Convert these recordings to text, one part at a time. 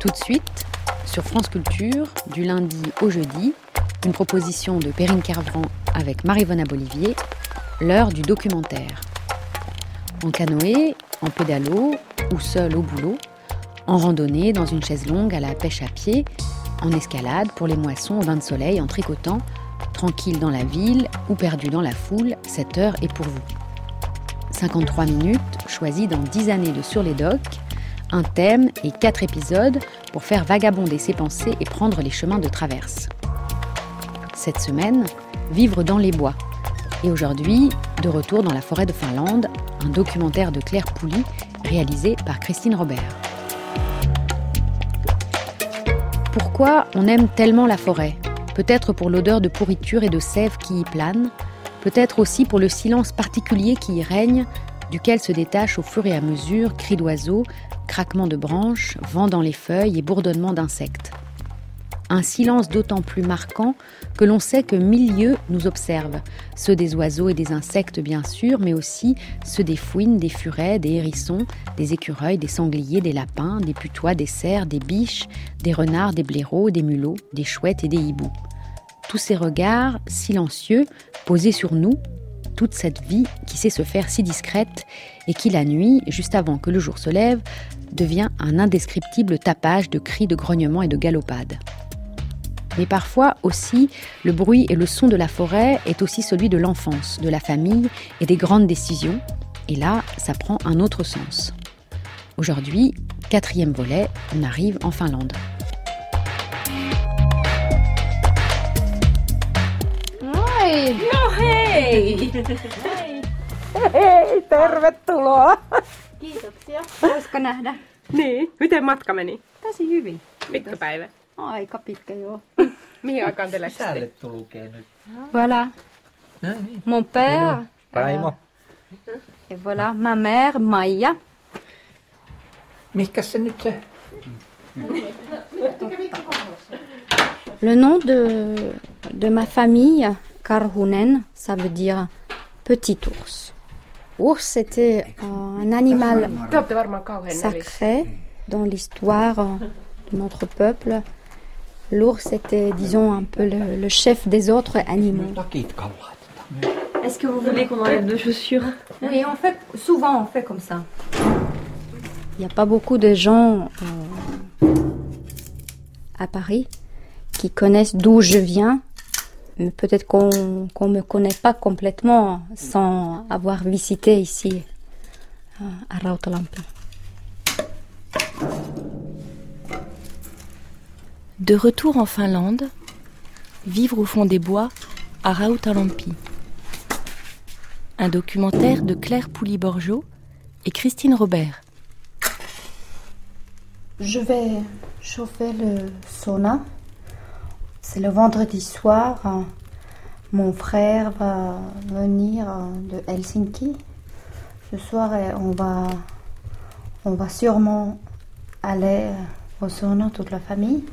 Tout de suite, sur France Culture, du lundi au jeudi, une proposition de Perrine Kervran avec Marie-Vonne Abolivier, l'heure du documentaire. En canoë, en pédalo ou seul au boulot, en randonnée, dans une chaise longue, à la pêche à pied, en escalade pour les moissons au bain de soleil, en tricotant, tranquille dans la ville ou perdu dans la foule, cette heure est pour vous. 53 minutes, choisies dans 10 années de Sur les Docs, un thème et 4 épisodes pour faire vagabonder ses pensées et prendre les chemins de traverse. Cette semaine, vivre dans les bois. Et aujourd'hui, de retour dans la forêt de Finlande, un documentaire de Claire Pouly réalisé par Christine Robert. Pourquoi on aime tellement la forêt ? Peut-être pour l'odeur de pourriture et de sève qui y plane, peut-être aussi pour le silence particulier qui y règne, duquel se détachent au fur et à mesure cris d'oiseaux, craquements de branches, vent dans les feuilles et bourdonnements d'insectes. Un silence d'autant plus marquant que l'on sait que 1000 lieux nous observent, ceux des oiseaux et des insectes bien sûr, mais aussi ceux des fouines, des furets, des hérissons, des écureuils, des sangliers, des lapins, des putois, des cerfs, des biches, des renards, des blaireaux, des mulots, des chouettes et des hiboux. Tous ces regards silencieux posés sur nous, toute cette vie qui sait se faire si discrète et qui la nuit, juste avant que le jour se lève, devient un indescriptible tapage de cris, de grognements et de galopades. Mais parfois aussi, le bruit et le son de la forêt est aussi celui de l'enfance, de la famille et des grandes décisions. Et là, ça prend un autre sens. Aujourd'hui, 4e volet, on arrive en Finlande. Moi! No hei! Hei, tervetuloa! Kiitoksia. Voisiko nähdä? Niin, miten matka meni? Tosi hyvin. Pitkä päivä. Aika pitkä joo. Mihin aikaan te lähditte? Säälettu lukee nyt. Voilà. No niin. Mon père. Raimo. Et voilà, ma mère, Maija. Mikäs se nyt se? Le nom de ma famille, Karhunen, ça veut dire petit ours. Ours, c'était un animal Te olette varmaan kauhean nälvissä. sacré dans l'histoire de notre peuple. L'ours était, disons, un peu le chef des autres animaux. Takit kallaat. Est-ce que vous voulez qu'on enlève nos chaussures? Oui, souvent on fait comme ça. Il n'y a pas beaucoup de gens à Paris qui connaissent d'où je viens. Mais peut-être qu'on ne me connaît pas complètement sans avoir visité ici à Rautalampi. De retour en Finlande, vivre au fond des bois à Rautalampi. Un documentaire de Claire Pouly-Borgeaud et Christine Robert. Je vais chauffer le sauna. C'est le vendredi soir. Mon frère va venir de Helsinki. Ce soir, on va sûrement aller au sauna, toute la famille.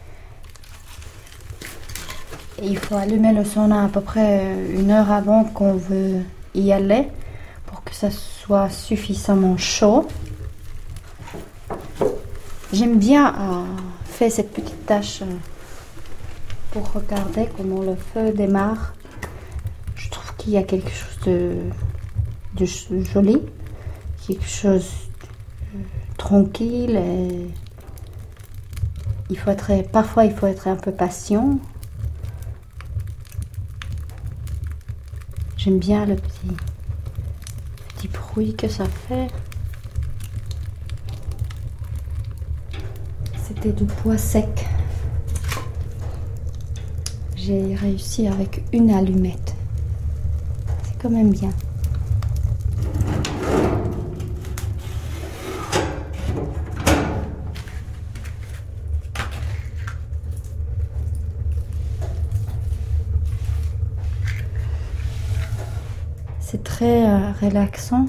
Et il faut allumer le sauna à peu près 1 heure avant qu'on veut y aller pour que ça soit suffisamment chaud. J'aime bien faire cette petite tâche pour regarder comment le feu démarre. Je trouve qu'il y a quelque chose de joli, quelque chose de tranquille. Et parfois, il faut être un peu patient. J'aime bien le petit bruit que ça fait. C'était du bois sec. J'ai réussi avec une allumette. C'est quand même bien. C'est très relaxant.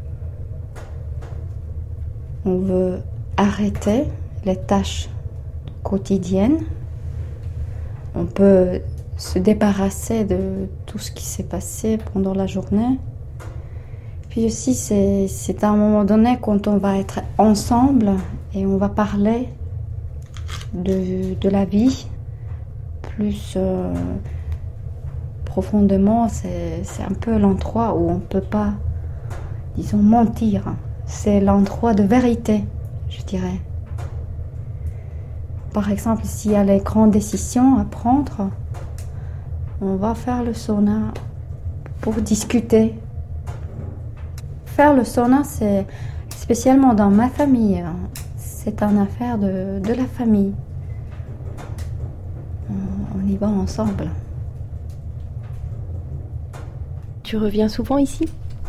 On veut arrêter les tâches quotidiennes. On peut se débarrasser de tout ce qui s'est passé pendant la journée. Puis aussi, c'est à un moment donné quand on va être ensemble et on va parler de la vie. Plus profondément, c'est un peu l'endroit où on ne peut pas, disons, mentir. C'est l'endroit de vérité, je dirais. Par exemple, s'il y a les grandes décisions à prendre, on va faire le sauna pour discuter. Faire le sauna, c'est spécialement dans ma famille, c'est une affaire de la famille. On y va ensemble. Tu reviens souvent ici ?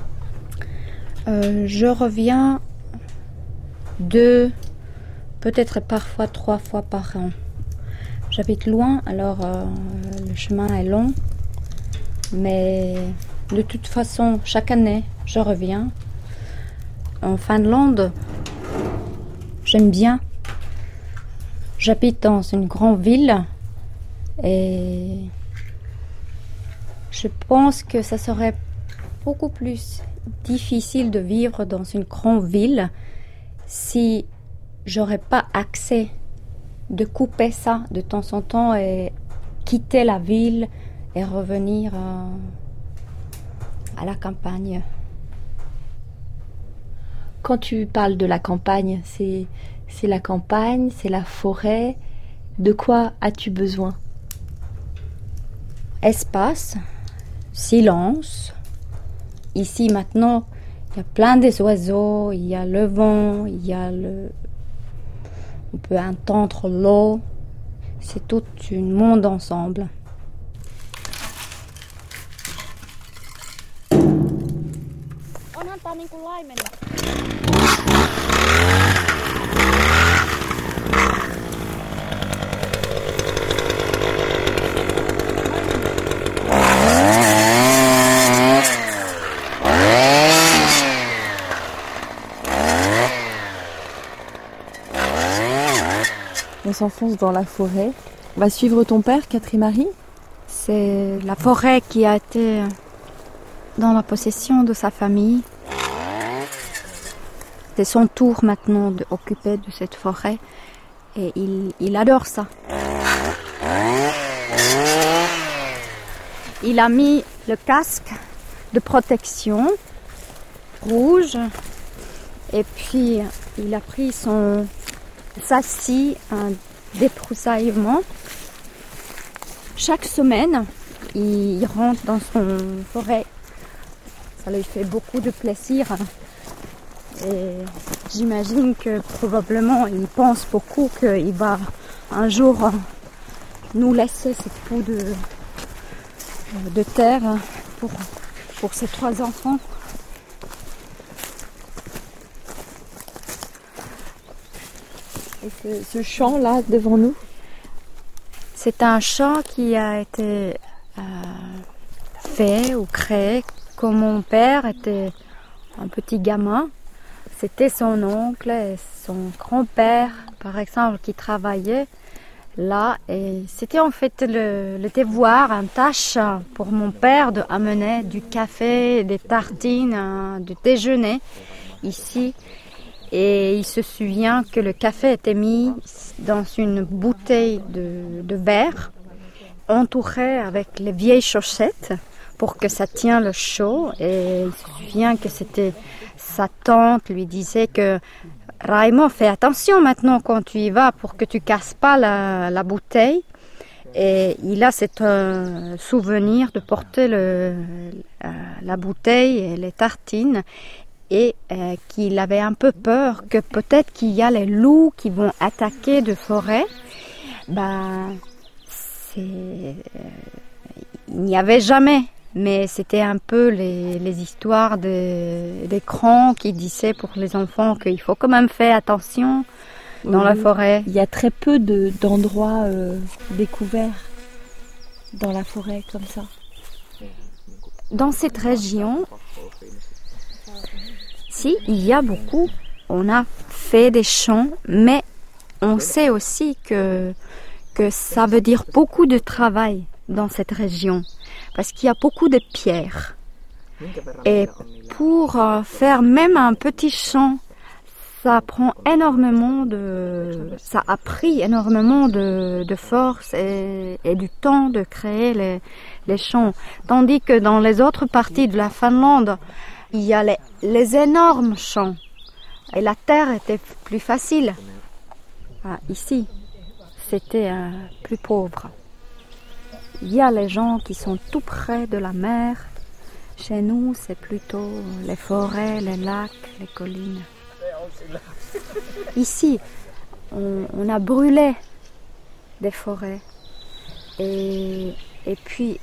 Je reviens 2, peut-être parfois 3 fois par an. J'habite loin, alors le chemin est long. Mais de toute façon, chaque année, je reviens. En Finlande, j'aime bien. J'habite dans une grande ville et je pense que ça serait beaucoup plus difficile de vivre dans une grande ville si j'aurais pas accès de couper ça de temps en temps et quitter la ville et revenir à la campagne. Quand tu parles de la campagne, c'est la campagne, c'est la forêt. De quoi as-tu besoin ? Espace, silence. Ici maintenant, il y a plein des oiseaux, il y a le vent, on peut entendre l'eau. C'est tout un monde ensemble. Onhan tää niinku laimen. On s'enfonce dans la forêt. On va suivre ton père, Catherine-Marie. C'est la forêt qui a été dans la possession de sa famille. C'est son tour maintenant d'occuper de cette forêt et il adore ça. Il a mis le casque de protection rouge et puis il a pris sa scie, un débroussaillement. Chaque semaine, il rentre dans son forêt. Ça lui fait beaucoup de plaisir. Et j'imagine que probablement il pense beaucoup qu'il va un jour nous laisser cette peau de terre pour ses 3 enfants. Et ce champ-là, devant nous, c'est un champ qui a été fait ou créé quand mon père était un petit gamin. C'était son oncle et son grand-père, par exemple, qui travaillaient là. Et c'était en fait le devoir, une tâche pour mon père d'amener du café, des tartines, du déjeuner ici. Et il se souvient que le café était mis dans une bouteille de verre, entourée avec les vieilles chaussettes pour que ça tienne le chaud. Et il se souvient que c'était sa tante lui disait que Raymond, fais attention maintenant quand tu y vas pour que tu casses pas la bouteille. Et il a cet souvenir de porter la bouteille et les tartines. Et qu'il avait un peu peur que peut-être qu'il y a les loups qui vont attaquer de forêt. Il n'y avait jamais, mais c'était un peu les histoires des grands qui disaient pour les enfants qu'il faut quand même faire attention dans la forêt. Il y a très peu d'endroits découverts dans la forêt comme ça. Dans cette région, si, il y a beaucoup. On a fait des champs, mais on sait aussi que ça veut dire beaucoup de travail dans cette région, parce qu'il y a beaucoup de pierres. Et pour faire même un petit champ, Ça a pris énormément de force et du temps de créer les champs. Tandis que dans les autres parties de la Finlande, il y a les énormes champs. Et la terre était plus facile. Ici, c'était plus pauvre. Il y a les gens qui sont tout près de la mer. Chez nous, c'est plutôt les forêts, les lacs, les collines. Ici, on a brûlé des forêts et puis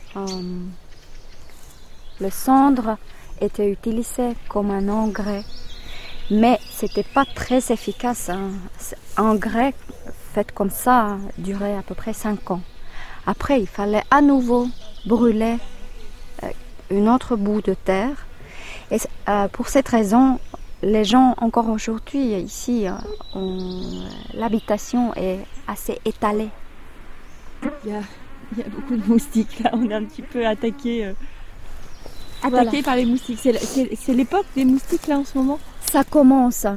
le cendre était utilisé comme un engrais, mais c'était pas très efficace. Un engrais fait comme ça durait à peu près 5 ans. Après, il fallait à nouveau brûler une autre bout de terre. Et pour cette raison, les gens, encore aujourd'hui, ici, l'habitation est assez étalée. Il y a beaucoup de moustiques, là. On est un petit peu attaqué par les moustiques. C'est l'époque des moustiques, là, en ce moment? Ça commence.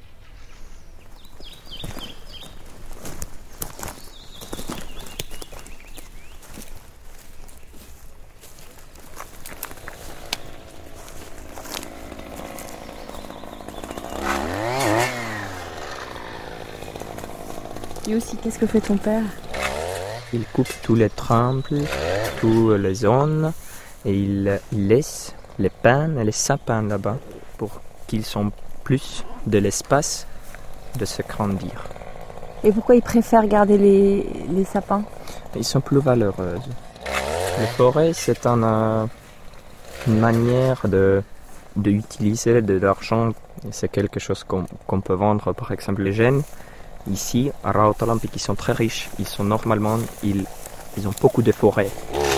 Et aussi, qu'est-ce que fait ton père? Il coupe tous les trembles, toutes les zones, et il laisse les pins et les sapins là-bas pour qu'ils aient plus de l'espace de se grandir. Et pourquoi il préfère garder les sapins? Ils sont plus valeureux. Les forêts, c'est une manière d'utiliser de l'argent. C'est quelque chose qu'on peut vendre, par exemple les jeunes. Ici, à Rautalampi, qui sont très riches, ils ont beaucoup de forêts.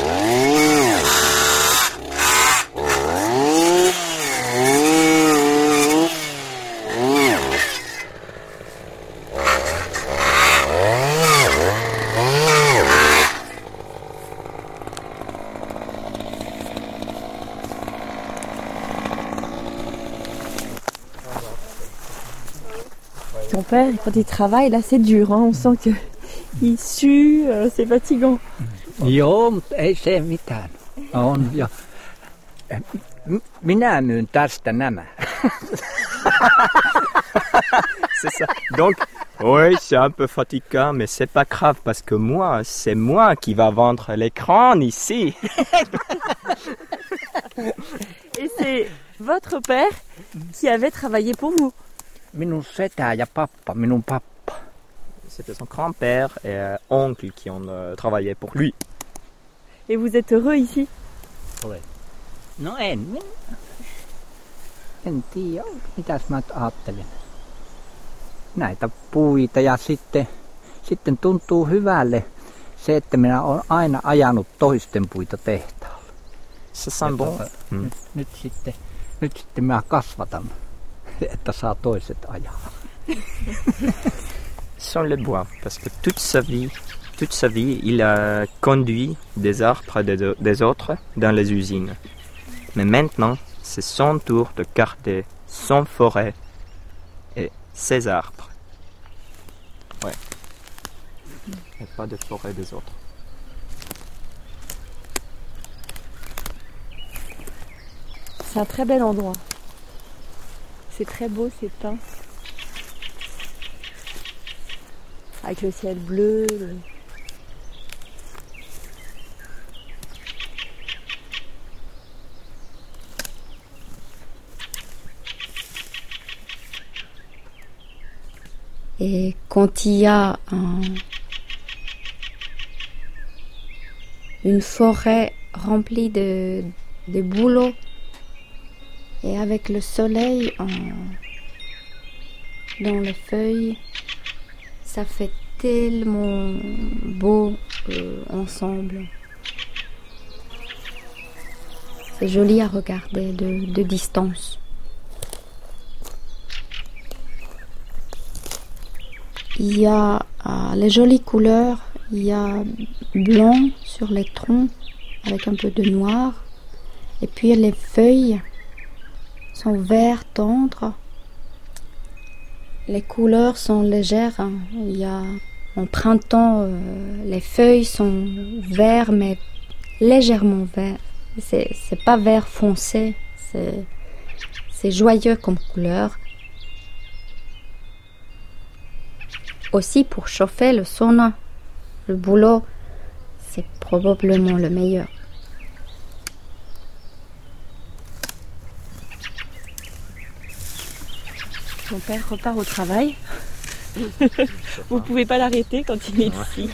Ton père, quand il travaille, là, c'est dur. Hein. On sent qu'il sue, c'est fatigant. Joo, mutta ei se mitään. Minä myyn tästä nämä. C'est ça. Donc, oui, c'est un peu fatigant, mais c'est pas grave parce que c'est moi qui va vendre l'écran ici. Et c'est votre père qui avait travaillé pour vous. Minun setä ja pappa, minun pappa. C'était son grand-père et oncle qui ont travaillé pour lui. Et vous êtes heureux ici? No en tiedä, mitäs mä ajattelen. Näitä puita ja sitten tuntuu hyvälle se, että minä olen aina ajanut toisten puita tehtaalle. Ça sent bon. Nyt sitten mä kasvatan, että saa toiset ajaa. Sans le bois, parce que toute sa vie, il a conduit des arbres des autres dans les usines. Mais maintenant, c'est son tour de garder son forêt et ses arbres. Ouais. Et pas de forêt des autres. C'est un très bel endroit. C'est très beau, ces pins. Avec le ciel bleu. Et quand il y a une forêt remplie de bouleaux et avec le soleil dans les feuilles, ça fait tellement beau ensemble. C'est joli à regarder de distance. Il y a les jolies couleurs, il y a blanc sur les troncs avec un peu de noir. Et puis les feuilles sont vert tendre. Les couleurs sont légères. Il y a, en printemps, les feuilles sont vertes, mais légèrement vertes. C'est pas vert foncé, c'est joyeux comme couleur. Aussi pour chauffer le sauna, le boulot, c'est probablement le meilleur. Mon père repart au travail. Vous pouvez pas l'arrêter quand il est ici.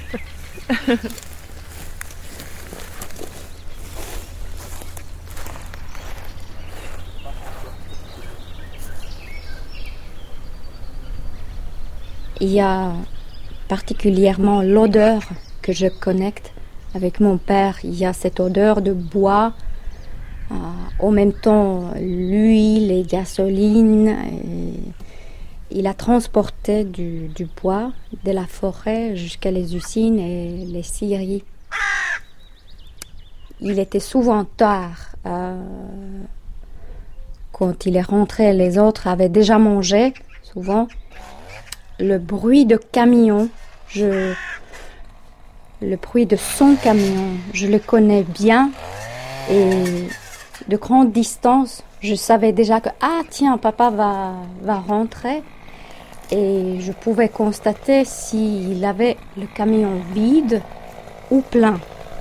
Il y a particulièrement l'odeur que je connecte avec mon père. Il y a cette odeur de bois, en même temps l'huile et gasoline. Et il a transporté du bois de la forêt jusqu'à les usines et les scieries. Il était souvent tard. Quand il est rentré, les autres avaient déjà mangé, souvent. Le bruit de camion, le bruit de son camion, je le connais bien. Et de grande distance, je savais déjà que tiens, papa va rentrer. Et je pouvais constater s'il avait le camion vide ou plein.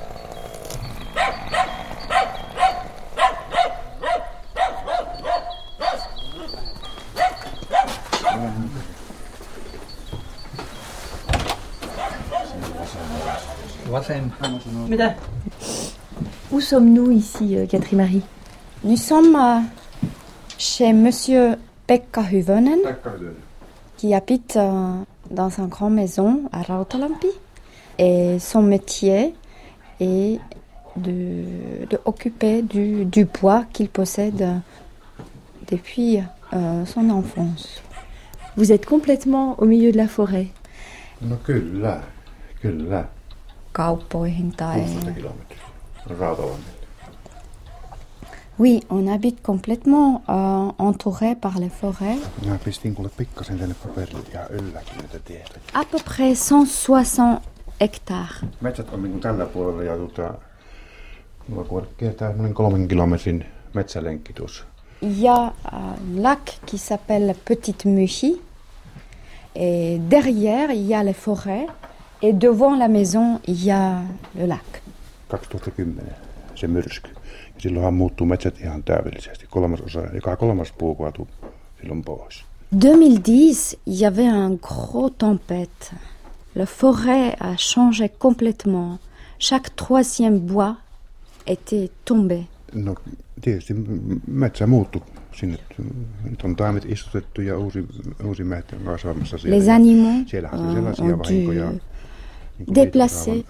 Où sommes-nous ici, Catherine-Marie? Nous sommes chez Monsieur Pekka Hyvönen, qui habite dans une grande maison à Rautalampi. Et son métier est de occuper du bois qu'il possède depuis son enfance. Vous êtes complètement au milieu de la forêt. No kyllä. Kauppoihin tai... 16 kilometriä. Rautalammille. Oui, on habite complètement entouré par les forêts. Mä pistin kuule pikkasen tänne paperille ihan ylläkin näitä tietoja. À peu près 160 hectares. Metsät on niin tällä puolella ja mulla kiertää noin 3 kilometrin metsälenkki tuossa. Il y a un lac qui s'appelle Petite Muhi. Et derrière, il y a les forêts. Et devant la maison, il y a le lac. 2010 se myrsky. Ja silloinhan muuttuu metsät ihan täydellisesti. Joka kolmas puu kaatuu silloin pois. 2010, il y avait un gros tempête. La forêt a changé complètement. Chaque troisième bois était tombé. No tietysti metsä muuttui sinne. Nyt on taimet istutettu ja uusi metsä on kasvamassa siellä. Les animaux ont dû déplacer.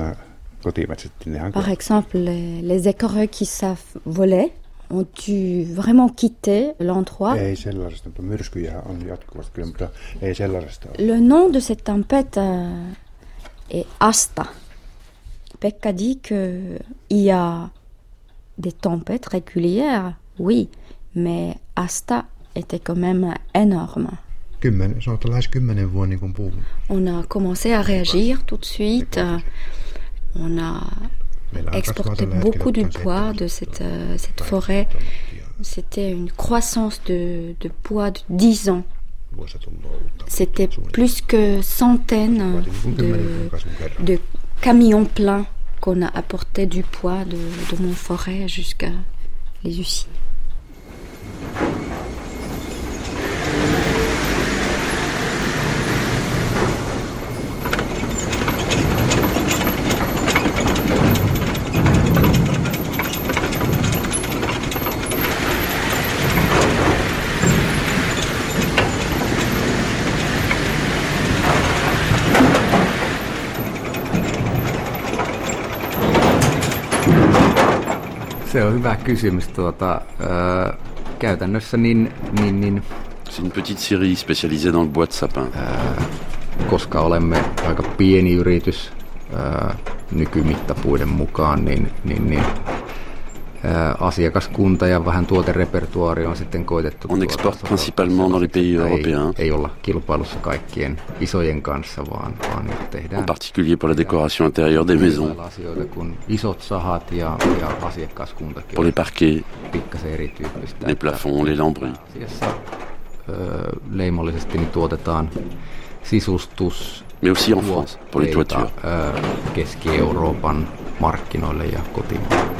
Par exemple, les écureuils qui savent voler ont dû vraiment quitter l'endroit. Ei sellaisesta, mutta myrskyjä on jatkuvasti kyllä, mutta ei sellaisesta. Le nom de cette tempête est Asta. Pekka dit qu'il y a des tempêtes régulières, oui, mais Asta était quand même énorme. On a commencé à réagir tout de suite. On a exporté beaucoup de bois de cette forêt. C'était une croissance de bois de 10 ans. C'était plus que centaines de camions pleins qu'on a apporté du bois de mon forêt jusqu'à les usines. Se on hyvä kysymys. Käytännössä C'est une petite scierie spécialisée dans le bois de sapin. Koska olemme aika pieni yritys nykymittapuiden mukaan, niin asiakaskunta ja vähän tuoterepertuaari on sitten koitettu. On exporte principalement dans les pays européens. Ei olla kilpailussa kaikkien isojen kanssa, vaan tehdään. En particulier pour la décoration intérieure des maisons. Asioita kuin isot sahat ja asiakaskuntakin. Pour les parquets, pikkasen erityyppistä. les plafonds, les lambris. Asiassa leimallisesti niin tuotetaan sisustus. Mais aussi en France, pour les toitures. Keski-Euroopan markkinoille ja kotimaalle.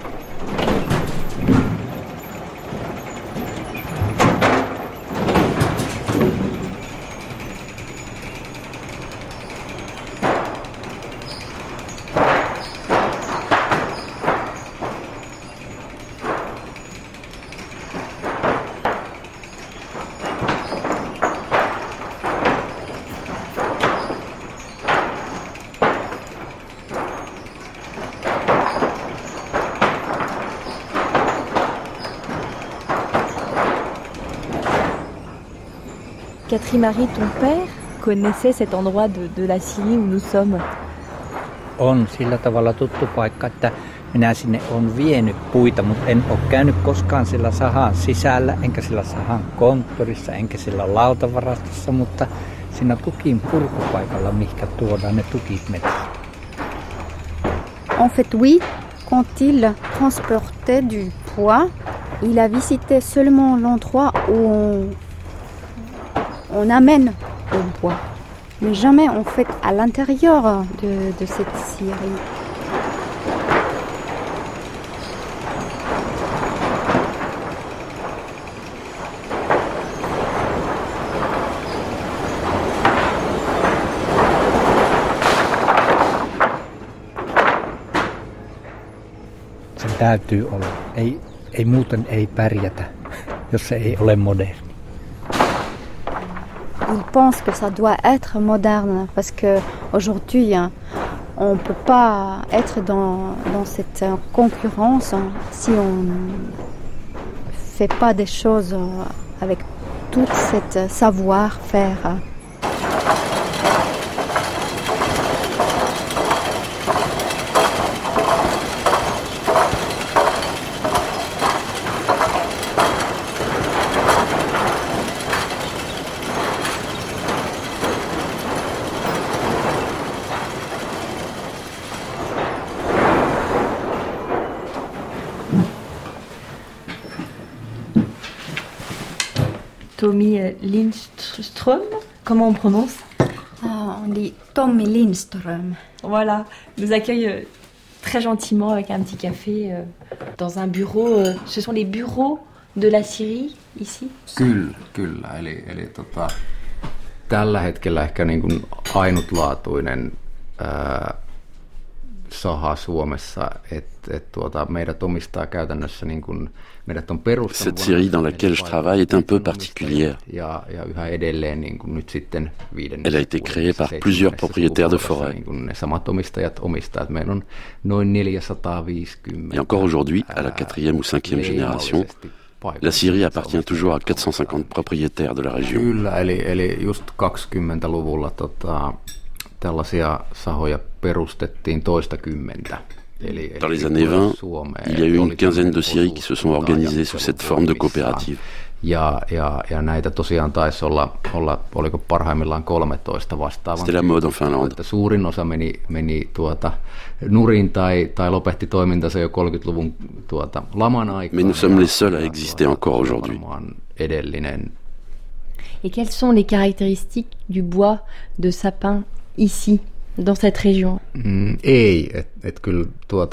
Catherine-Marie, ton père connaissait cet endroit de la Syrie où nous sommes. On sillä tavalla tuttu paikka, että minä sinne on vienyt puita, mutta en ole käynyt koskaan sillä sahan sisällä, enkä sillä sahan konttorissa, enkä sillä lautavarastossa, mutta siinä tukin purkupaikalla, mihinkä tuodaan ne tukit metsästä. En fait, oui, quand il transportait du bois, il a visité seulement l'endroit où on amène au bois, mais jamais en fait à l'intérieur de cette scierie. Sen täytyy olla. Ei muuten ei pärjätä, jos se ei ole moderni. Il pense que ça doit être moderne parce que aujourd'hui on ne peut pas être dans cette concurrence si on ne fait pas des choses avec tout ce savoir-faire. Tommy Lindström, comment on prononce? On dit Tommy Lindström. Voilà, nous accueille très gentiment avec un petit café dans un bureau. Ce sont les bureaux de la Syrie ici? Kyllä. Eli tällä hetkellä ehkä niin kuin ainutlaatuinen saha Suomessa, että meidät omistaa käytännössä niin kuin meidät on perustanut. Cette scierie dans laquelle je travaille est un peu particulière. Ja yhä edelleen niin kuin nyt sitten Elle a été créée par plusieurs propriétaires de forêt. Niin kuin ne samat omistajat omistaa. Meillä on noin 450. Et encore aujourd'hui, à la 4e ou 5e génération, la Syrie appartient toujours à 450 propriétaires de la région. Kyllä, eli just 20-luvulla tällaisia sahoja perustettiin toistakymmentä. Dans les années 20, il y a eu une quinzaine de scieries qui se sont organisées sous cette forme de coopérative. Ja näitä tosiaan taisi olla oliko parhaimmillaan 13 vastaavan. C'était la mode en Finlande. Suurin osa meni nurin tai lopetti toimintansa jo 30-luvun laman aikaan. Mais nous sommes les seuls à exister encore aujourd'hui. Edellinen. Et quelles sont les caractéristiques du bois de sapin ici, dans cette région? Ei, et kyllä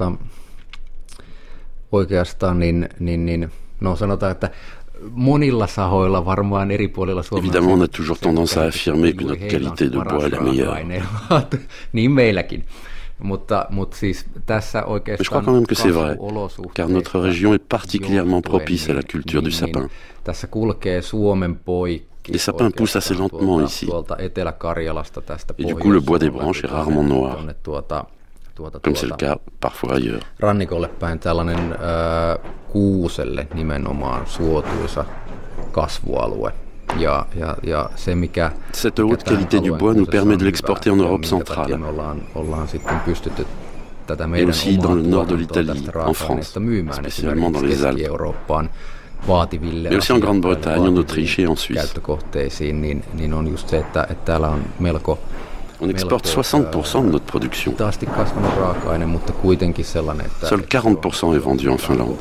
oikeastaan niin no sanotaan, että monilla sahoilla varmaan eri puolilla Suomessa. Évidemment, on a toujours tendance à affirmer que notre qualité de bois est la meilleure. Niin meilläkin. Mutta siis tässä oikeastaan je crois quand même que c'est vrai, car notre région est particulièrement propice à la culture du sapin. Tässä kulkee Suomen poikki. Les sapins poussent assez lentement ici. Et du coup, le bois des branches est rarement noir, comme c'est le cas parfois ailleurs. Rannikolle päin tällainen kuuselle nimenomaan suotuisa kasvualue. Ja se mikä cette haute qualité du bois nous permet de l'exporter en Europe centrale. Ollaan sitten pystytty Et aussi dans le nord de l'Italie, en France, spécialement dans les Alpes. Mais aussi en Grande-Bretagne, en Autriche et en Suisse. On exporte 60% de notre production. Seul 40% est vendu en Finlande.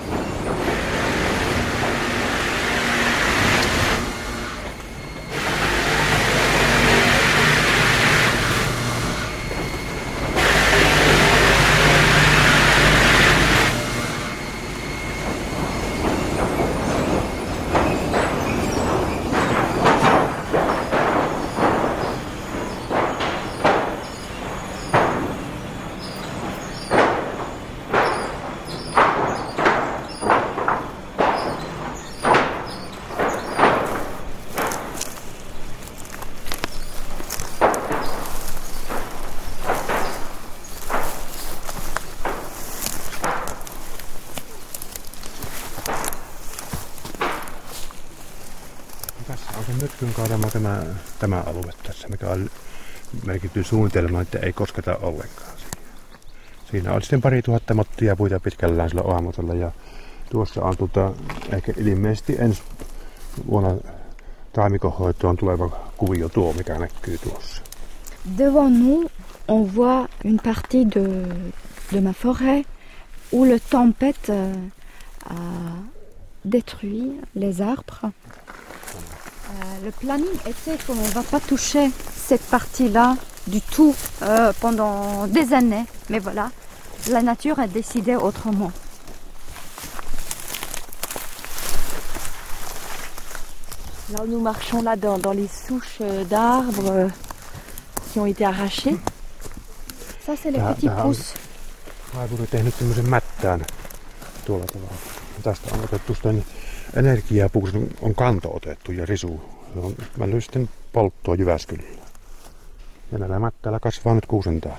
Tässä on se myrskyn kaadama tämä alue tässä, mikä on merkitty suunnitelmaan, että ei kosketa ollenkaan siihen. Siinä on sitten 2000 mottia puita pitkällään sillä aamutolla ja tuossa on ehkä ilmeisesti ensi vuonna taimikonhoitoon tuleva kuvio tuo, mikä näkyy tuossa. Devant nous, on voit une partie de ma forêt où le tempête a détruit les arbres. Le planning était qu'on ne va pas toucher cette partie-là du tout pendant des années. Mais voilà, la nature a décidé autrement. Là où nous marchons là dans les souches d'arbres qui ont été arrachées. Ça c'est les petits pousses. Laivuri tehnyt tämmöisen mättään tuolla tavalla. Tästä on otettu sitten energiapuuksi, on kanto otettu ja risu. Mä löin sitten polttoa Jyväskylällä. Ja näillä mättäällä kasvaa nyt kuusentaa.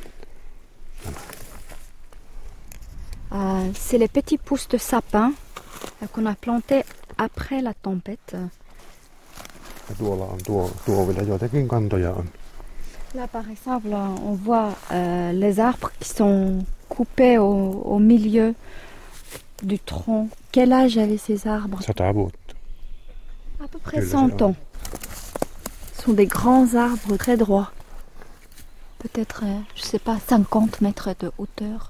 C'est les petits pousses de sapin qu'on a plantés après la tempête. Ja tuolla on tuo vielä joitakin kantoja on. Là par exemple on voit les arbres qui sont coupés au milieu du tronc. Quel âge avaient ces arbres? 100 vuotta. À peu près 100 ans. Ce sont des grands arbres très droits. Peut-être, je sais pas, 50 mètres de hauteur.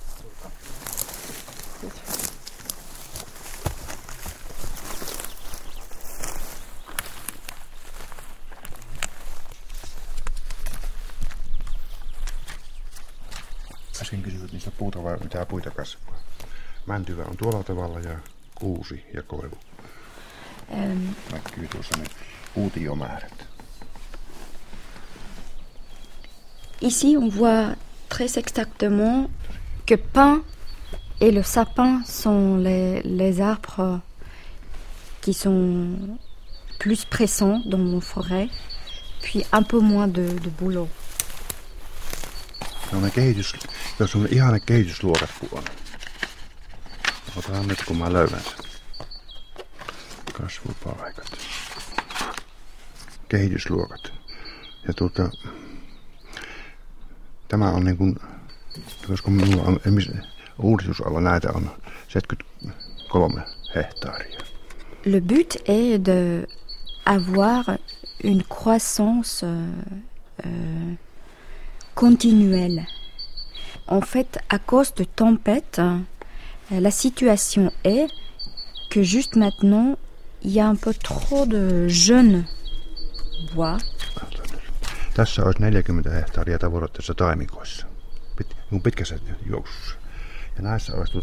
Äsken kysyit niistä puuta vai mitä puita kasvaa. Mäntyvä on tuolla tavalla ja kuusi ja koivu. Näkyy tuossa ne puutiomäärät. Ici on voit très exactement que pin et le sapin sont les arbres qui sont plus pressants dans nos forêts, puis un peu moins de boulot. No jos on ihana kehitysluokat puolella. Otetaan nyt kun mä löydän sen. Kasvupaikat. Kehitysluokat. Ja tämä on niin kuin, koska minulla on uudistusalla näitä on 73 hehtaaria. Le but est de avoir une croissance continuelle. En fait, à cause de tempêtes, la situation est que juste maintenant, il y a un peu trop de jeunes bois. Tässä olisi 40 hehtaaria tavoitteessa taimikoissa, pitkässä juoksussa. Ja näissä olisi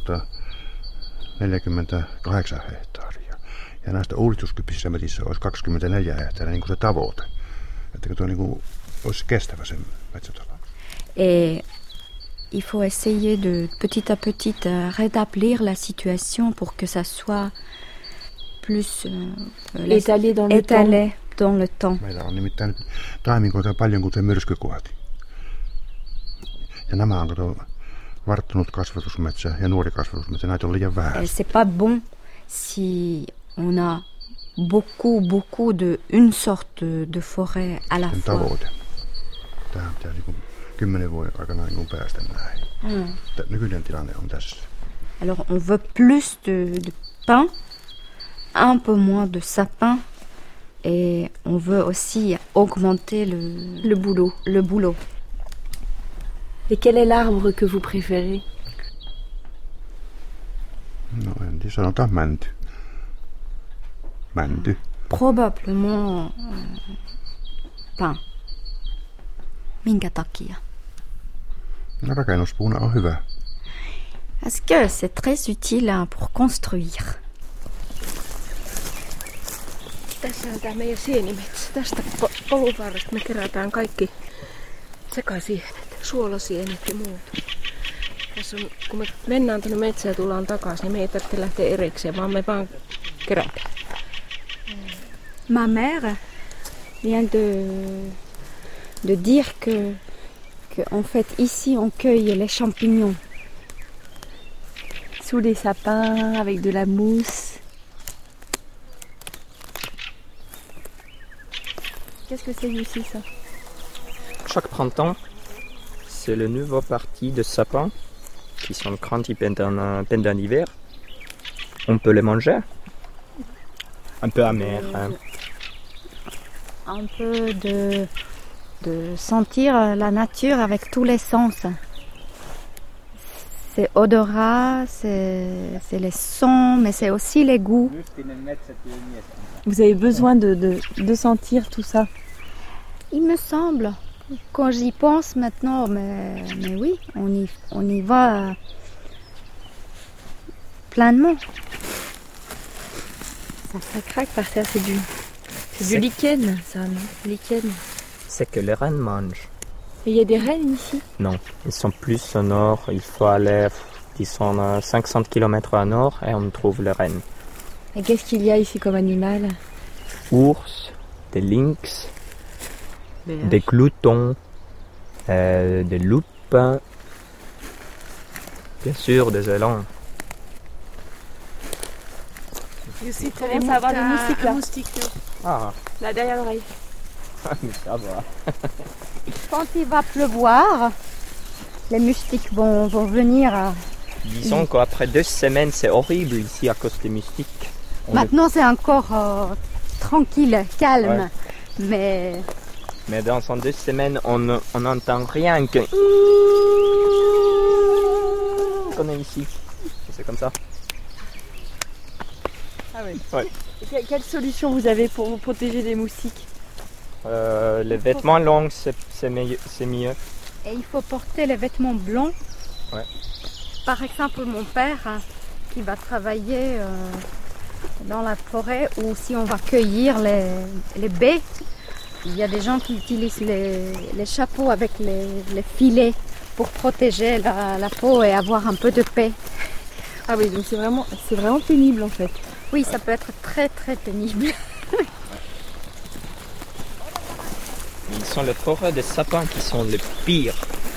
48 hehtaaria. Ja näistä uudistuskypisissä metsissä olisi 24 hehtaaria, niin kuin se tavoite. Että tuo niin kuin olisi kestävä se metsätalo. Et il faut essayer de petit à petit rétablir la situation pour que ça soit plus étalé dans le temps. Meillä on nimittäin taimikoita paljon kuten myrskykuhat. Ja nämä on varttunut kasvatusmetsä ja nuori kasvatusmetsä, näitä on liian vähän. C'est pas bon si on a beaucoup de une sorte de forêt à la fois. Tavoite. Tähän pitää 10 vuoden aikana päästä näin. Nykyinen tilanne on tässä. Alors on veut plus de pin, un peu moins de sapin, et on veut aussi augmenter le boulot. Et quel est l'arbre que vous préférez? No en tiedä, sanotaan mänty. Mänty. Probablement pin. Minkä takia? No rakennuspuuna on hyvä. Parce que c'est très utile pour construire. Tässä on tämä meidän sienimetsä. Tästä poluvaarasta me kerätään kaikki sekasienet, suolasienet ja muut. Tässä on, kun me mennään tuonne metsään ja tullaan takaisin, niin me ei tarvitse lähteä erikseen, vaan me vaan kerätään. Ma mère vient de dire que en fait ici on cueille les champignons. Sous les sapins, avec de la mousse. Qu'est-ce que c'est ici, ça? Chaque printemps, c'est le nouveau parti de sapins qui sont grands pendant l'hiver. On peut les manger. Un peu amer. Hein. Un peu de sentir la nature avec tous les sens. C'est odorat, c'est les sons, mais c'est aussi les goûts. Vous avez besoin de sentir tout ça? Il me semble, quand j'y pense maintenant, mais oui, on y va pleinement. Ça craque par terre, c'est du lichen, ça, non? Lichen. C'est que les rennes mangent. Et il y a des rennes ici? Non, ils sont plus au nord. Il faut aller, disons, 500 km au nord et on trouve les rennes. Et qu'est-ce qu'il y a ici comme animal? Ours, des lynx, des gloutons, des loups, bien sûr des élans. Jussi commence à avoir des moustiques là. Ah, Là derrière l'oreille. mais ça va. Quand il va pleuvoir, les moustiques vont venir. Disons qu'après 2 semaines, c'est horrible ici à cause des moustiques. Maintenant c'est encore tranquille, calme, ouais. Mais dans 2 semaines, on n'entend rien que... qu'on est ici. C'est comme ça. Ah oui. Ouais. Et quelle solution vous avez pour vous protéger des moustiques? Les vêtements longs, c'est mieux. Et il faut porter les vêtements blancs. Ouais. Par exemple, mon père qui va travailler dans la forêt ou si on va cueillir les baies, il y a des gens qui utilisent les chapeaux avec les filets pour protéger la peau et avoir un peu de paix. Ah oui, donc c'est vraiment pénible en fait. Oui, ça peut être très très pénible. Ils sont les forêts de sapins qui sont les pires.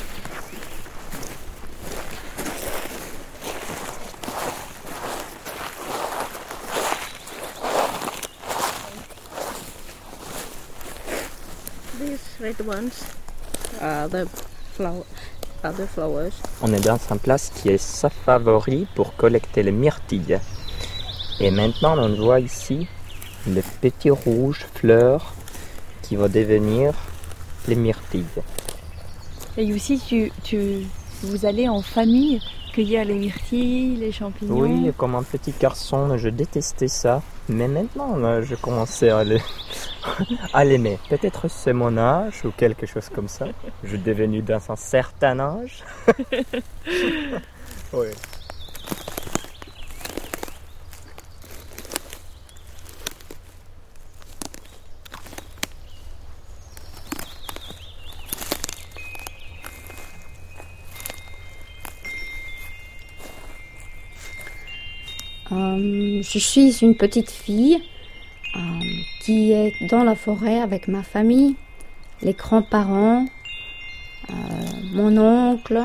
These red ones are the flowers. On est dans une place qui est sa favori pour collecter les myrtilles. Et maintenant, on voit ici les petits rouges fleurs qui vont devenir les myrtilles. Et aussi, vous allez en famille cueillir les myrtilles, les champignons? Oui, comme un petit garçon, je détestais ça. Mais maintenant, je commençais à l'aimer. Peut-être c'est mon âge ou quelque chose comme ça. Je suis devenu dans un certain âge. Oui. Je suis une petite fille qui est dans la forêt avec ma famille, les grands-parents, mon oncle,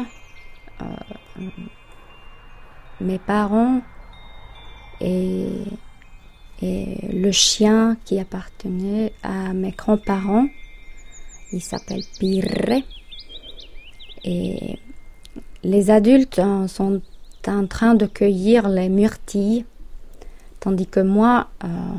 mes parents et le chien qui appartenait à mes grands-parents. Il s'appelle Pirre. Et Les adultes sont en train de cueillir les myrtilles, tandis que moi,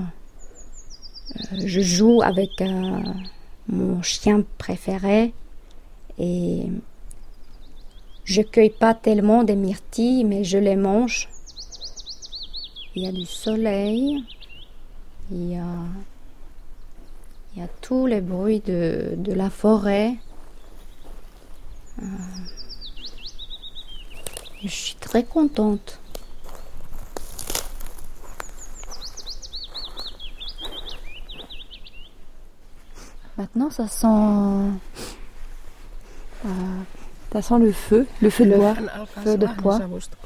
je joue avec mon chien préféré et je cueille pas tellement des myrtilles, mais je les mange. Il y a du soleil, il y a tous les bruits de la forêt. Je suis très contente. Maintenant, ça sent le feu de bois. Feu de bois.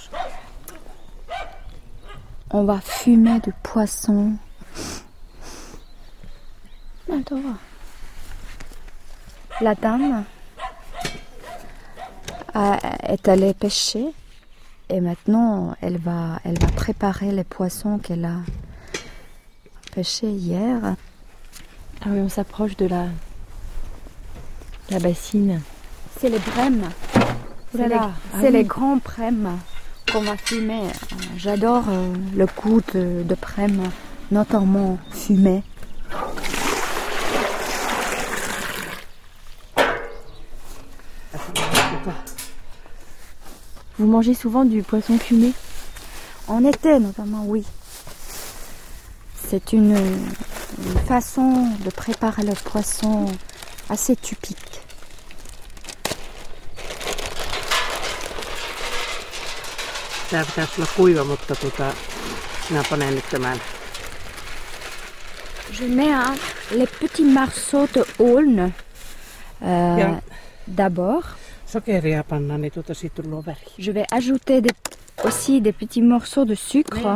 On va fumer du poisson. La dame est allée pêcher et maintenant elle va préparer les poissons qu'elle a pêchés hier. Ah oui, on s'approche de la bassine. C'est les brèmes. C'est les grands brèmes qu'on va fumer. J'adore le goût de brèmes, notamment fumé. Vous mangez souvent du poisson fumé? En été notamment, oui. C'est une façon de préparer le poisson assez typique. Tää pitäisi olla kuiva, mutta minä panen nyt tämän. Je mets les petits morceaux de aulne d'abord. Sokeria pannaan, niin siitä tulee väri. Je vais ajouter aussi des petits morceaux de sucre.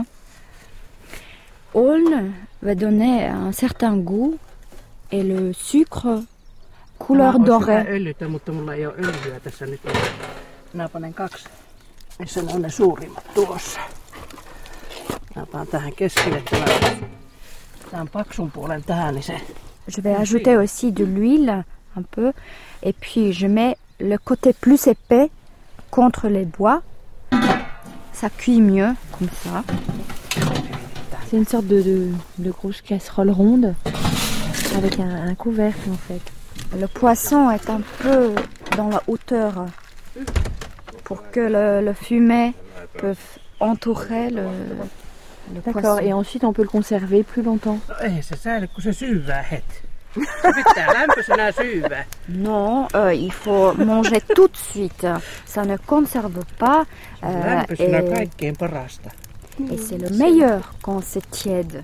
Aulne va donner un certain goût et le sucre couleur dorée. Öljytä, mutta mulla ei ole öljyä tässä nyt. Minä panen 2, missä ne on ne suurimmat tuossa. Minä panen tähän keskelle tämän paksun puolen tähän, niin se... Je vais ajouter aussi de l'huile un peu et puis je mets le côté plus épais contre les bois. Ça cuit mieux comme ça. C'est une sorte de grosse casserole ronde avec un couvercle en fait. Le poisson est un peu dans la hauteur pour que le fumet peut entourer le D'accord, poisson. Et ensuite on peut le conserver plus longtemps. Ei se säily, kun se syyvää heti. Se pitää lämpöisenä syyvää. Non, il faut manger tout de suite. Ça ne conserve pas. Lämpöisenä kaikkein parasta. Et c'est le meilleur quand c'est tiède.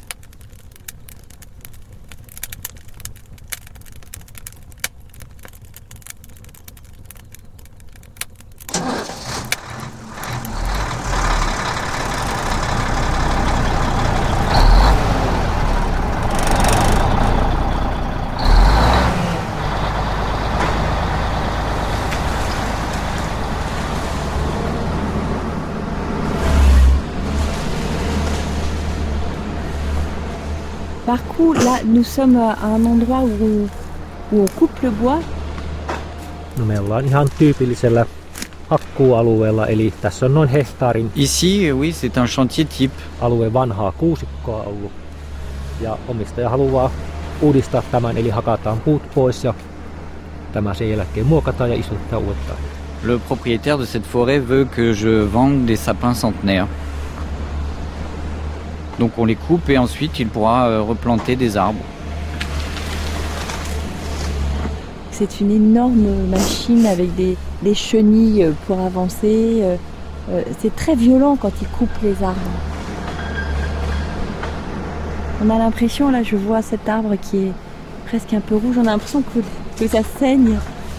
Par contre, là, nous sommes à un endroit où on coupe le bois. No me ollaan ihan tyypillisellä hakkuualueella, eli tässä on noin hehtaarin. Ici, oui, c'est un chantier type. Alueen vanhaa kuusikkoa ollut. Ja omistaja haluaa uudistaa tämän, eli hakataan puut pois ja tämä sen jälkeen muokataan ja istutetaan uudestaan. Le propriétaire de cette forêt veut que je vende des sapins centenaires. Donc on les coupe et ensuite il pourra replanter des arbres. C'est une énorme machine avec des chenilles pour avancer. C'est très violent quand il coupe les arbres. On a l'impression, là je vois cet arbre qui est presque un peu rouge, on a l'impression que ça saigne.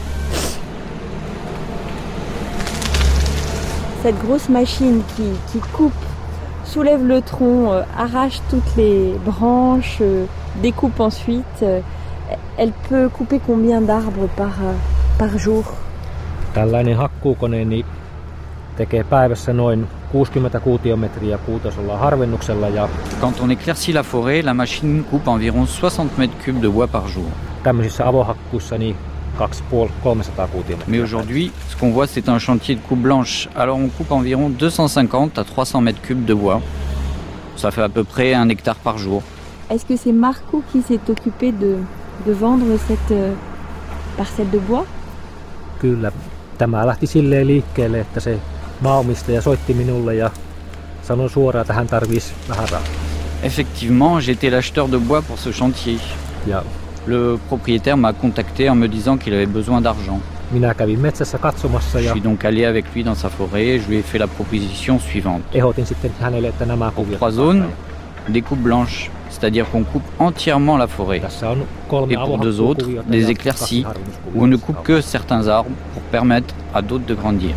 Cette grosse machine qui coupe, soulève le tronc, arrache toutes les branches, découpe ensuite. Elle peut couper combien d'arbres par jour? Tällainen hakkuukone tekee päivässä noin 60 kuutiometriä puutasolla harvennuksella. Ja quand on éclaircit la forêt, la machine coupe environ 60 mètres cubes de bois par jour. Tämmöisissä avohakkuissa niin Mais aujourd'hui, ce qu'on voit, c'est un chantier de coupe blanche. Alors on coupe environ 250 à 300 mètres cubes de bois. Ça fait à peu près 1 hectare par jour. Est-ce que c'est Marco qui s'est occupé de vendre cette parcelle de bois? Kyllä. Tämä lähti silleen liikkeelle, että se maanomistaja soitti minulle ja sanoi suoraan, että hän tarvitsisi vähän rahaa. Effectivement, j'étais l'acheteur de bois pour ce chantier. Ja le propriétaire m'a contacté en me disant qu'il avait besoin d'argent. Minä kävin metsässä katsomassa Je suis donc allé avec lui dans sa forêt et je lui ai fait la proposition suivante. Ehdotin sitten hänelle, että nämä kuviot 3 zones, des coupes blanches, c'est-à-dire qu'on coupe entièrement la forêt. Et pour 2 autres, des éclaircies, où on ne coupe que certains arbres pour permettre à d'autres de grandir.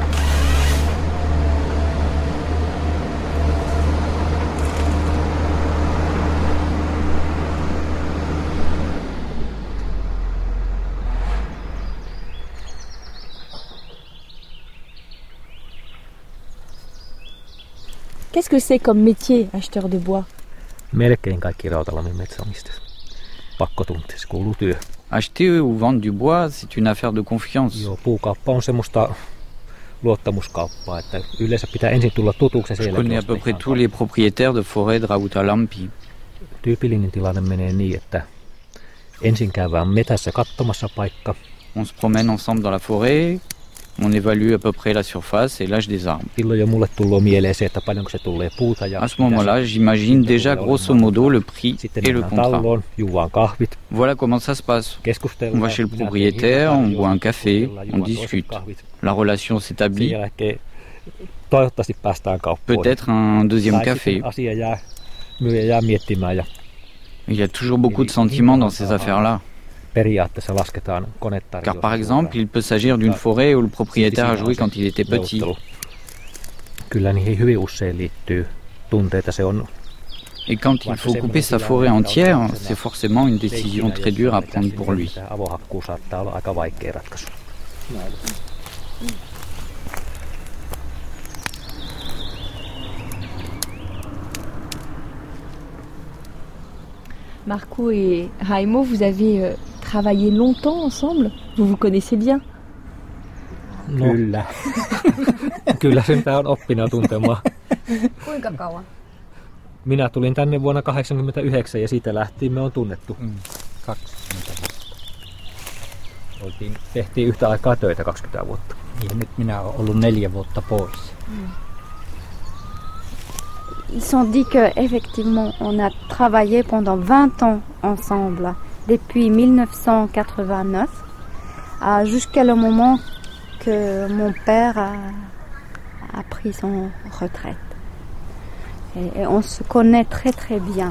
Qu'est-ce que c'est comme métier, acheteur de bois? Melkein kaikki Rautalammin metsänomistajat. Pakko tuntea, se kuuluu työhön. Acheter ou vendre du bois, c'est une affaire de confiance. Joo, puukauppa on semmoista luottamuskauppaa, että yleensä pitää ensin tulla tutuksi. Je connais à peu près tous les propriétaires de forêt de Rautalampi. Tyypillinen tilanne menee niin, että ensin käydään metässä katsomassa paikka. On se promène ensemble dans la forêt. On évalue à peu près la surface et l'âge des arbres. À ce moment-là, j'imagine déjà grosso modo le prix et le contrat. Voilà comment ça se passe. On va chez le propriétaire, on boit un café, on discute. La relation s'établit. Peut-être un deuxième café. Il y a toujours beaucoup de sentiments dans ces affaires-là. Car par exemple, il peut s'agir d'une forêt où le propriétaire a joué quand il était petit. Et quand il faut couper sa forêt entière, c'est forcément une décision très dure à prendre pour lui. Marco et Raimo, vous avez travaillé longtemps ensemble? Vous vous connaissez bien? No. Kyllä. Kyllä sen on oppinut tuntemaan. Kuinka kauan? Minä tulin tänne vuonna 1989 ja siitä lähtien me on tunnettu. 20 vuotta. Tehtiin yhtä aikaa töitä 20 vuotta. Ja nyt minä olen ollut 4 vuotta pois. Ils ont dit qu'effectivement, on a travaillé pendant 20 ans ensemble, depuis 1989, jusqu'à le moment que mon père a pris son retraite. Et on se connaît très très bien.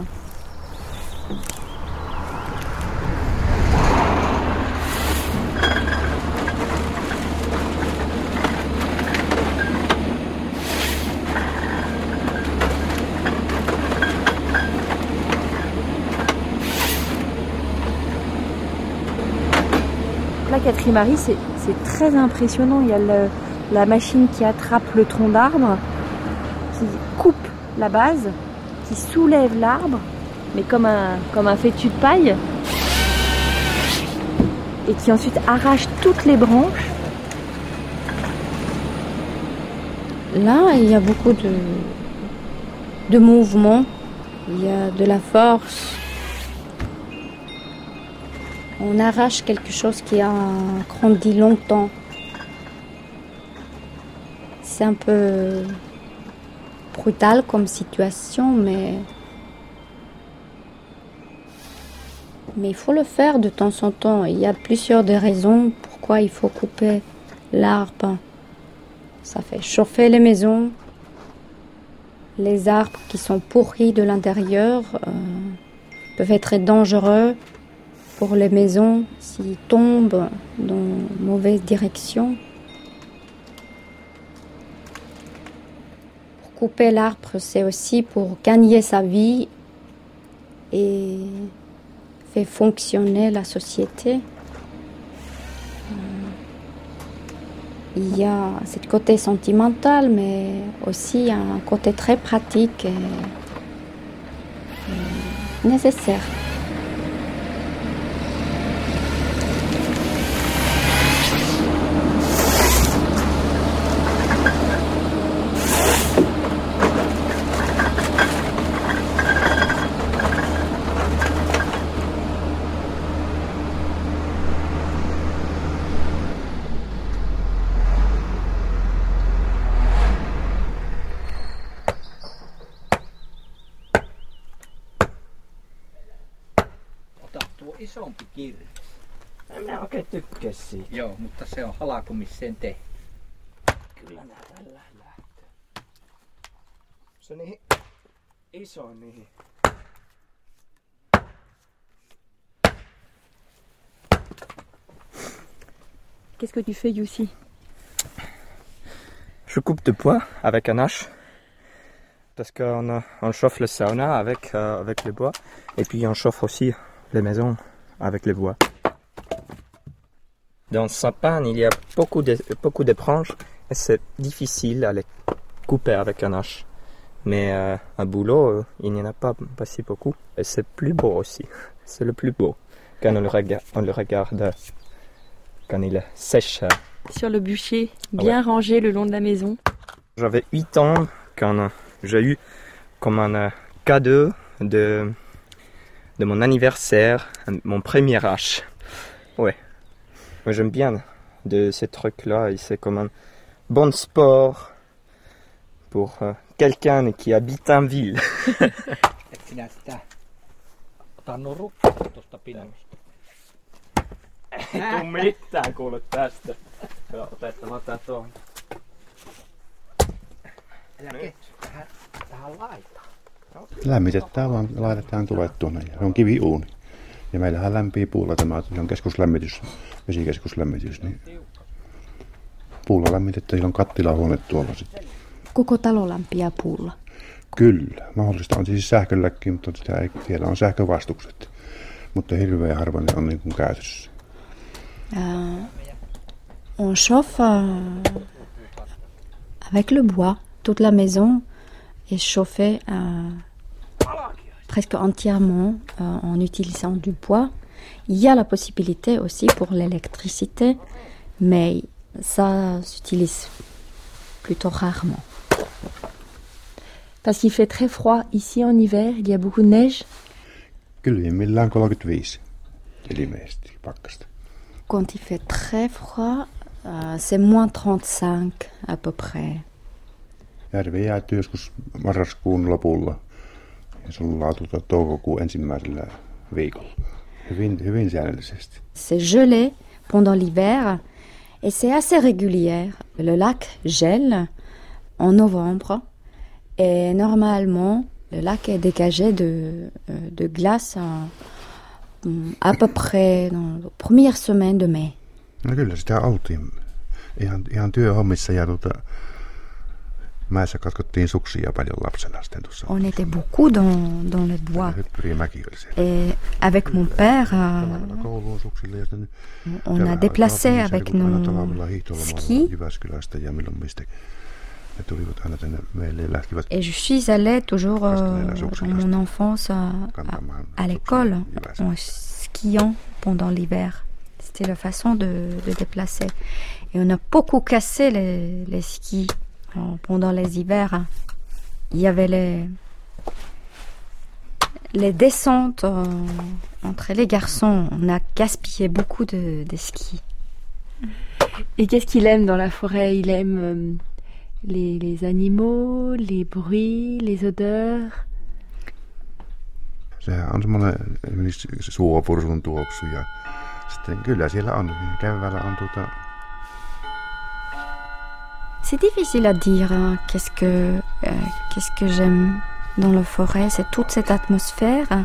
La Catry-Marie, c'est très impressionnant. Il y a la machine qui attrape le tronc d'arbre, qui coupe la base, qui soulève l'arbre, mais comme un fétu de paille, et qui ensuite arrache toutes les branches. Là, il y a beaucoup de mouvement, il y a de la force. On arrache quelque chose qui a grandi longtemps. C'est un peu brutal comme situation, mais il faut le faire de temps en temps. Il y a plusieurs des raisons pourquoi il faut couper l'arbre. Ça fait chauffer les maisons. Les arbres qui sont pourris de l'intérieur peuvent être dangereux pour les maisons s'ils tombent dans mauvaise direction. Pour couper l'arbre, c'est aussi pour gagner sa vie et faire fonctionner la société. Il y a ce côté sentimental, mais aussi un côté très pratique et isompi kirves. En minä oikein tykkää siitä. Joo, mutta se on halakumiseen tehty. Kyllä nää tällä lähtee. Se on niin iso niihin. Qu'est-ce que tu fais, Jussi? Je coupe de bois avec un hache. Parce qu'on chauffe le sauna avec le bois. Et puis on chauffe aussi les maisons avec le bois. Dans sapin, il y a beaucoup de branches et c'est difficile à les couper avec un hache. Mais un boulot, il n'y en a pas si beaucoup. Et c'est plus beau aussi. C'est le plus beau quand on le regarde quand il est sèche. Sur le bûcher, bien rangé le long de la maison. J'avais 8 ans quand j'ai eu comme un cadeau de mon anniversaire, mon premier hache. Ouais. Moi j'aime bien de ces trucs-là et c'est comme un bon sport pour quelqu'un qui habite en ville. Ei tuu mitään kuule tästä. Otettava tää tuohon. Tähän laitaan. Lämmitetään vaan, laitetaan tulet tuonne. Se on kiviuuni. Ja meillähän lämpii puulla tämä, se on keskuslämmitys, vesikeskuslämmitys. Niin puulla lämmitetään, on kattilahuone tuolla sitten. Koko talo lämpiää puulla? Kyllä. Mahdollista on siis sähkölläkin, mutta siellä on sähkövastukset. Mutta hirveän harvoin ne on niin kuin käytössä. On chauffe avec le bois. Toute la maison est chauffée presque entièrement en utilisant du bois. Il y a la possibilité aussi pour l'électricité, mais ça s'utilise plutôt rarement. Parce qu'il fait très froid ici en hiver, il y a beaucoup de neige. Kylvimmillään 35 ilmeisesti pakkasta. Quand il fait très froid, c'est moins 35 à peu près. Järvi jäätyy joskus marraskuun lopulla ja sullaa toukokuun ensimmäisellä viikolla. Hyvin säännöllisesti. C'est gelé pendant l'hiver et c'est assez régulier. Le lac gèle en novembre et normalement le lac est dégagé de glace à peu près dans la première semaine de mai. No kyllä sitä oltiin ihan työhommissa ja mäessä katkottiin suksia paljon lapsena sitten tuossa. On était beaucoup dans le bois. Et avec mon père, on a déplacé avec nos skis. Et je suis allée toujours dans mon enfance à l'école en skiant pendant l'hiver. C'était la façon de déplacer. Et on a beaucoup cassé les skis pendant les hivers. Il y avait les descentes entre les garçons. On a gaspillé beaucoup de skis. Et qu'est-ce qu'il aime dans la forêt? Il aime les animaux, les bruits, les odeurs. Sehän on semmoinen suopursun tuoksu ja sitten kyllä siellä on keväällä on C'est difficile à dire qu'est-ce que j'aime dans la forêt, c'est toute cette atmosphère.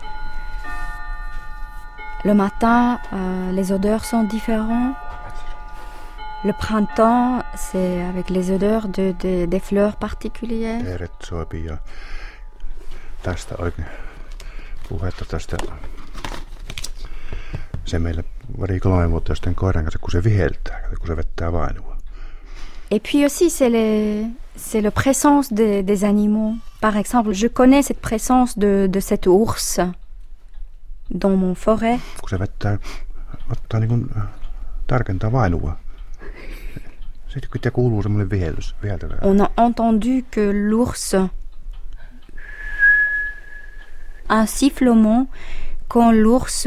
Le matin, les odeurs sont différentes. Le printemps, c'est avec les odeurs des fleurs particulières. Teeret soipii ja tästä oikein puhetta tästä. Se meillä pari 3 vuotta sitten koiran kanssa, kun se viheltää, kun se vettää vainua. Et puis aussi, c'est la présence des animaux. Par exemple, je connais cette présence de cet ours dans mon forêt. Kun se vettää, ottaa niin kuin tarkentaa vainua. Sitten kuuluu semmoinen vihellys. On a entendu que l'ours un sifflement quand l'ours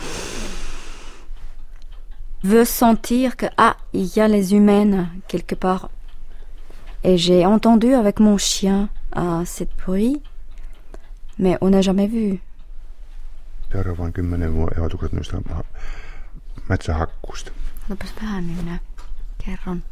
veut sentir que il y a les humains quelque part. Et j'ai entendu avec mon chien cette bruit, mais on n'a jamais vu. Seuraavan 10 vuoden ajatukset noista metsähakkuusta. Olepas vähän, niin minä kerron.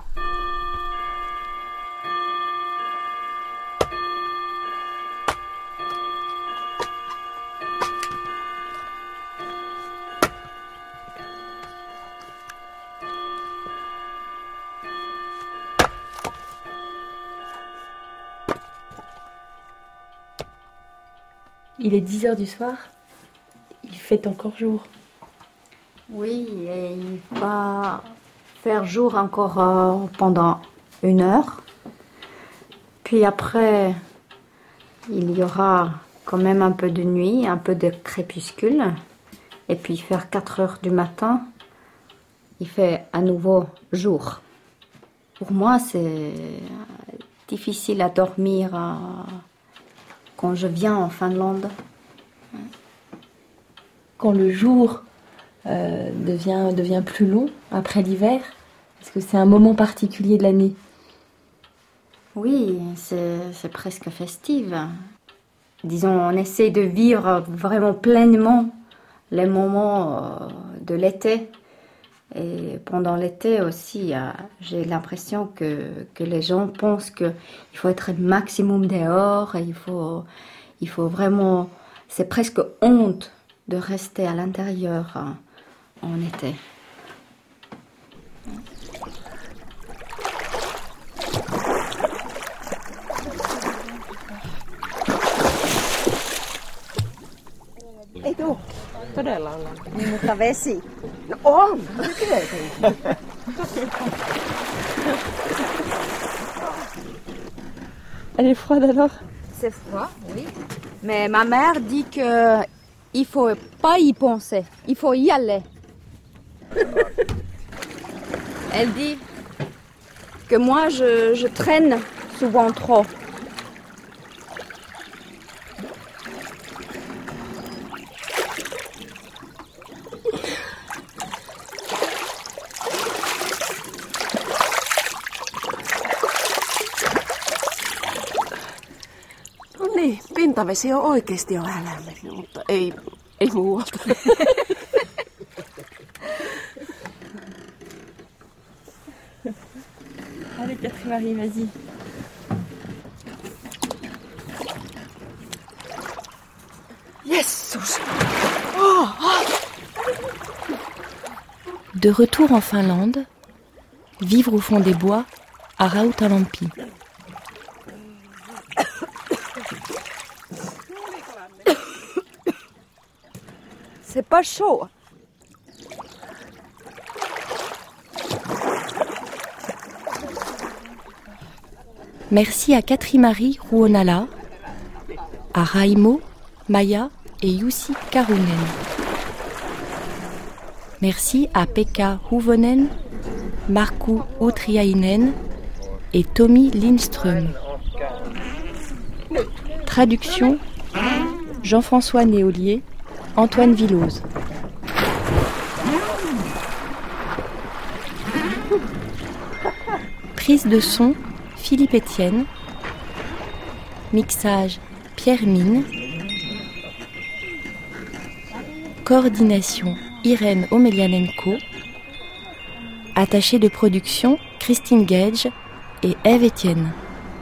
Il est 10 heures du soir. Il fait encore jour. Oui, et il va faire jour encore pendant 1 heure. Puis après, il y aura quand même un peu de nuit, un peu de crépuscule. Et puis vers 4 heures du matin, il fait à nouveau jour. Pour moi, c'est difficile à dormir quand je viens en Finlande. Quand le jour devient plus long après l'hiver, est-ce que c'est un moment particulier de l'année? Oui, c'est presque festif. Disons, on essaie de vivre vraiment pleinement les moments de l'été. Et pendant l'été aussi, j'ai l'impression que les gens pensent qu'il faut être maximum dehors. Et il faut vraiment... C'est presque honte de rester à l'intérieur en été. Ei tuu. Todella on lämmin. Niin, mutta vesi. No on! Elle est froide alors? C'est froid, oui. Mais ma mère dit que il faut pas y penser, il faut y aller. Elle dit que moi je traîne souvent trop. Pintavesi on oikeasti jo vähän lämmin, mutta ei muualta. Allez, Catherine-Marie, vas-y. Jessus! De retour en Finlande, vivre au fond des bois à Rautalampi. C'est pas chaud. Merci à Katri-Marie Ruonala, à Raimo, Maya et Jussi Karunen. Merci à Pekka Huvonen, Markku Utriainen et Tommy Lindström. Traduction Jean-François Néolier, Antoine Villose. Prise de son Philippe Etienne. Mixage Pierre Mine. Coordination Irène Omelianenko. Attachée de production Christine Gage et Eve Etienne.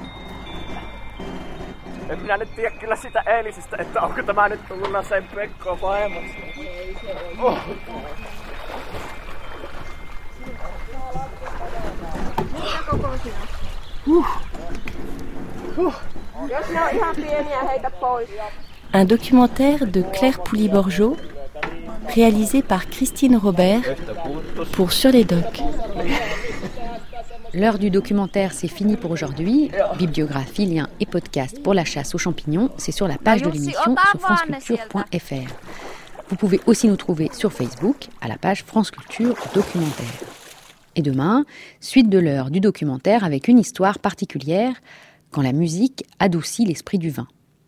En minä nyt tiedä kyllä sitä eilisistä, että onko tämä nyt tullut Naseen Pekkoon vaimoksi. Oh. Mitä kokoisia? Jos ne on ihan pieniä, heitä pois. Un documentaire de Claire Pouliborgeau, réalisé par Christine Robert pour Sur les Docs. L'heure du documentaire, c'est fini pour aujourd'hui. Bibliographie, liens et podcasts pour la chasse aux champignons, c'est sur la page de l'émission sur franceculture.fr. Vous pouvez aussi nous trouver sur Facebook, à la page France Culture Documentaire. Et demain, suite de l'heure du documentaire avec une histoire particulière, quand la musique adoucit l'esprit du vin.